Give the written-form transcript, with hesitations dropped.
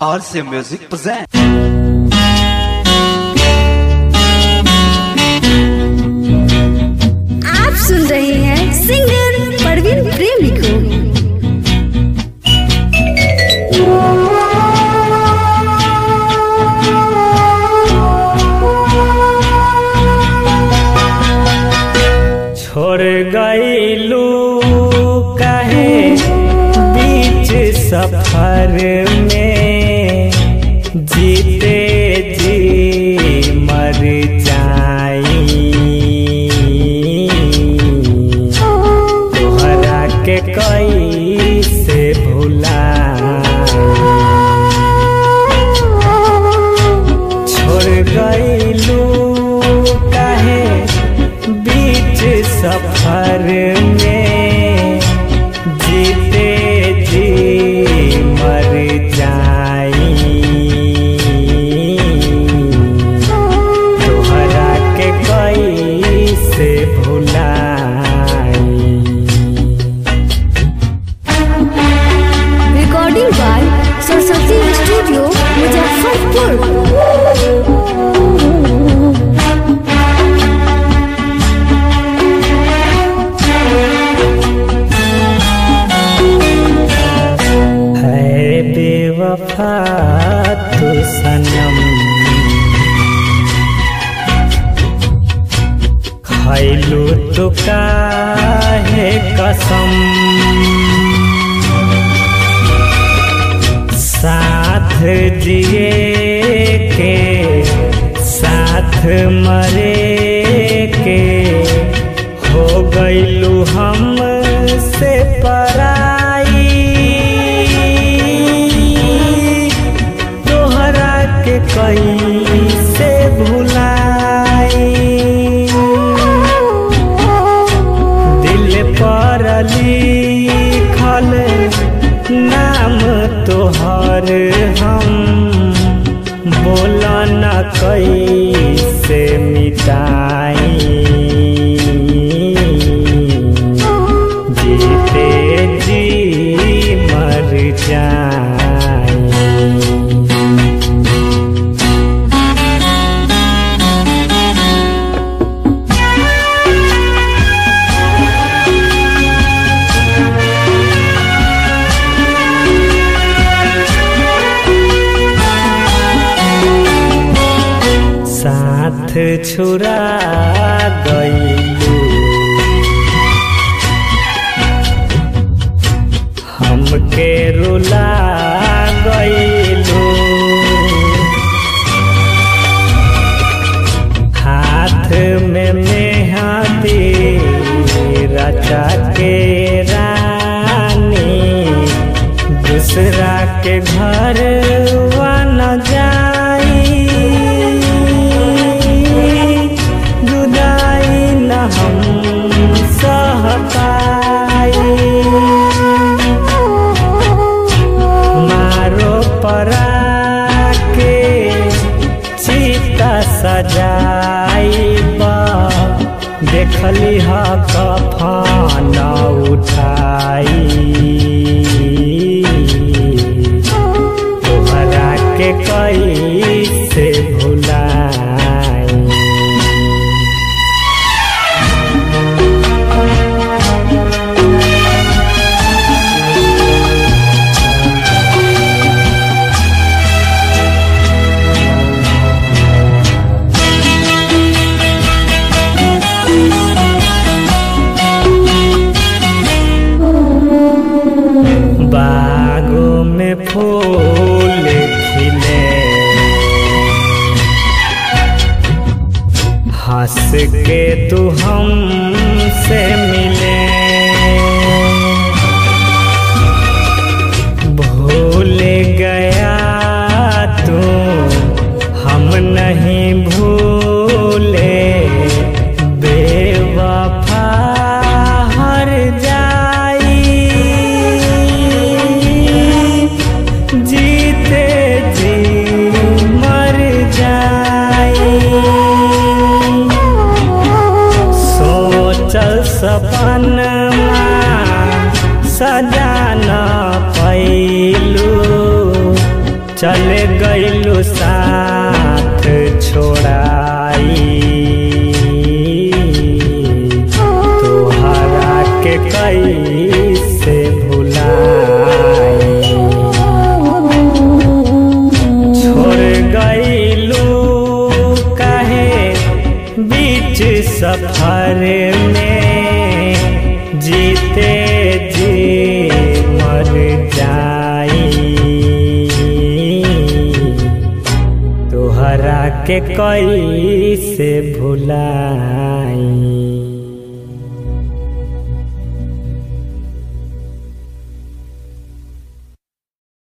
RC Music present. आप सुन रहे हैं सिंगर परवीन प्रेमी को। छोड़ गईलू काहे बीच सफर में, जीते जी मर जाई तोहरा के कैसे भुला। छोड़ गईलू काहे बीच सफर में, जीते जी मर जाई तोहरा के कैसे भुलाई। Recording by Saraswati studio Muzaffarpur. बेवफा तू सनम, खैलू तो काहे कसम, साथ जिए के साथ मरे के हो गईलू हम से पराई। कैसे भुलाई दिल पर लिखल नाम तोहर हम, बोला न कैसे मिटाई। जीते जी मर जाई। साथ छुरा गईलू हमके रुला गईलू, हाथ में मेहंदी रचा के रानी, दूसरा के घर न जाई। हम सह पाई मारो परा के चिता सजाई, देखली हा कफन उठाई तोहरा के कैसे भुलाई। बागों में फूल खिले, हंस के तू हमसे मिले, भूल गया तू हम नहीं भूले, बेवफा हर जाई। जीते जी मर जाई, सोचल सपना चल गइलू साथ छोड़ाई तोहरा के कैसे भुलाई छोड़ गइलू काहे बीच सफर में जीते जी मर जाई तोहरा के कैसे भुलाई।